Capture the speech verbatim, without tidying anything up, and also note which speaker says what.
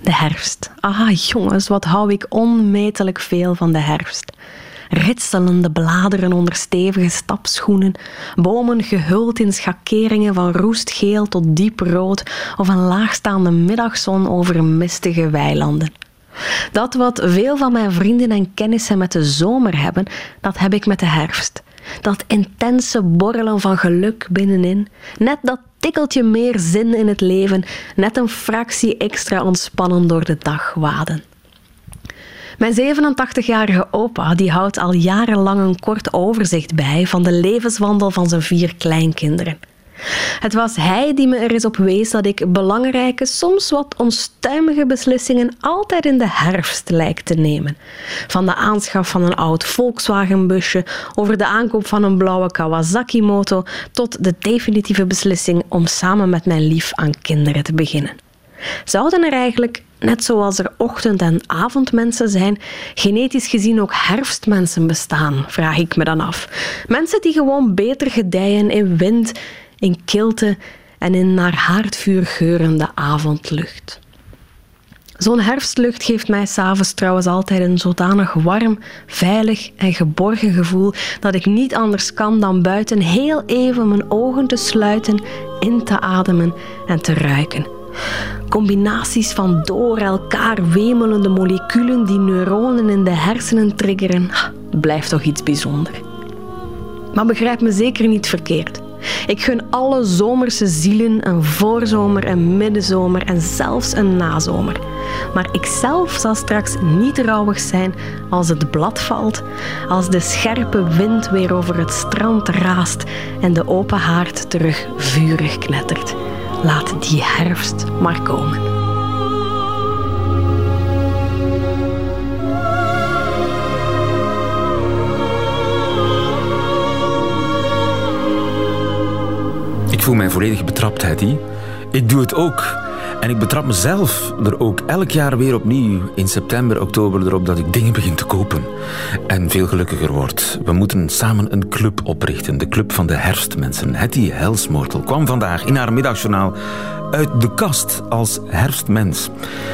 Speaker 1: De herfst. Ah, jongens, wat hou ik onmetelijk veel van de herfst. Ritselende bladeren onder stevige stapschoenen, bomen gehuld in schakeringen van roestgeel tot dieprood of een laagstaande middagzon over mistige weilanden. Dat wat veel van mijn vrienden en kennissen met de zomer hebben, dat heb ik met de herfst. Dat intense borrelen van geluk binnenin, net dat tikkeltje meer zin in het leven, net een fractie extra ontspannen door de dag waden. Mijn zevenentachtigjarige opa die houdt al jarenlang een kort overzicht bij van de levenswandel van zijn vier kleinkinderen. Het was hij die me er eens op wees dat ik belangrijke, soms wat onstuimige beslissingen altijd in de herfst lijkt te nemen. Van de aanschaf van een oud Volkswagenbusje, over de aankoop van een blauwe Kawasaki-moto, tot de definitieve beslissing om samen met mijn lief aan kinderen te beginnen. Zouden er eigenlijk, net zoals er ochtend- en avondmensen zijn, genetisch gezien ook herfstmensen bestaan, vraag ik me dan af. Mensen die gewoon beter gedijen in wind, in kilte en in naar haardvuur geurende avondlucht. Zo'n herfstlucht geeft mij 's avonds trouwens altijd een zodanig warm, veilig en geborgen gevoel dat ik niet anders kan dan buiten heel even mijn ogen te sluiten, in te ademen en te ruiken. Combinaties van door elkaar wemelende moleculen die neuronen in de hersenen triggeren, blijft toch iets bijzonders. Maar begrijp me zeker niet verkeerd. Ik gun alle zomerse zielen een voorzomer, een middenzomer en zelfs een nazomer. Maar ik zelf zal straks niet rouwig zijn als het blad valt, als de scherpe wind weer over het strand raast en de open haard terug vurig knettert. Laat die herfst maar komen.
Speaker 2: Ik voel mij volledig betrapt, Hetty. Ik doe het ook. En ik betrap mezelf er ook elk jaar weer opnieuw in september, oktober erop dat ik dingen begin te kopen. En veel gelukkiger word. We moeten samen een club oprichten. De Club van de Herfstmensen. Hetty Helsmoortel kwam vandaag in haar middagjournaal uit de kast als herfstmens.